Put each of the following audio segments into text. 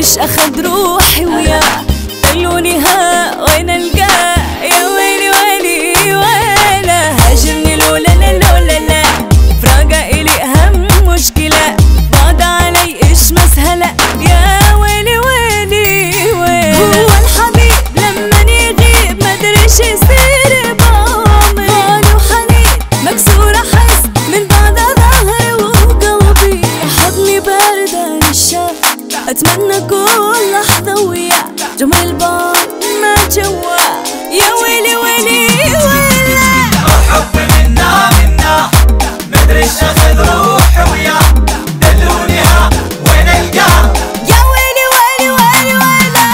مدريش اخد روحي وياه، قالوني ها وين القاه، يا ويلي ويلي ويلا هاجرني لولا لا لولا لا، فراقه الي اهم مشكله، بعد علي ايش مسهله، يا ويلي ويلي ويلا. هو الحبيب لما يغيب مدريش يصير بامي، باله حنين مكسور احس من بعد ظهري وقلبي، حضني بارده للشام اتمنى كل لحظه وياه، جمال البار ما جواه، يا ويلي ويلي ويلا. حب منا مدريش اخذ روحي وياه، دلوني ها وين القاه، يا ويلي ويلي ويلي ويلا.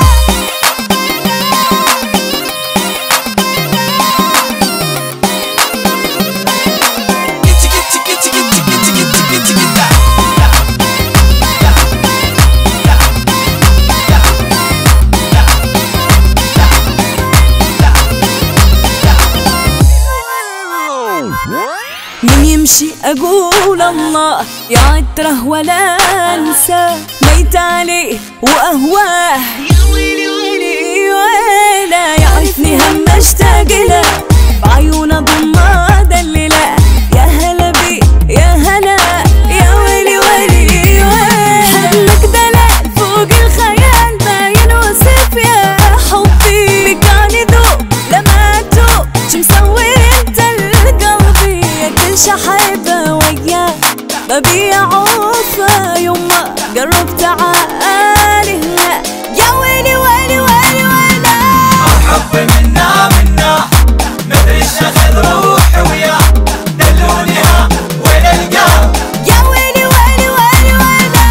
من يمشي اقول الله يا عتره ولا انساه، ميت عليه واهواه، يا ويلي ويلي ويلا. يعرفني هم اشتاق له، بعيونه ضمه دلله، يا هلا بي يا هلا، يا ويلي ويلي ويلا. حنك دلال فوق الخيال باين وصف يا حبي، بكاني ذوق لما اتوب شو مسوي انت لقلبي، كل شحيبه وياه ببيع عوفه يما، قرب تعالي هنا، يا ويلي ويلي ويلي ويلا. حب منا مدريش اخذ روحي وياه، دلوني ها وين القاه، يا ويلي ويلي ويلي ويلا.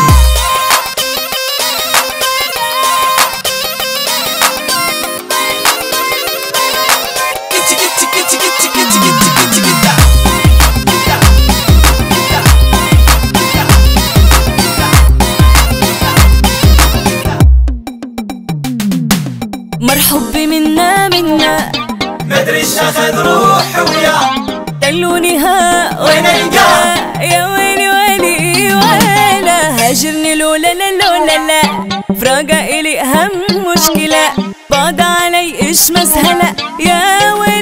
مرحب منا مدريش اخذ روحي وياه، دلوني ها وين القاه، يا ويلي ويلي ويلا. هاجرني لولا لا لولا لا، فراقه الي اهم مشكله، بعد علي ايش مسهله، يا ويلي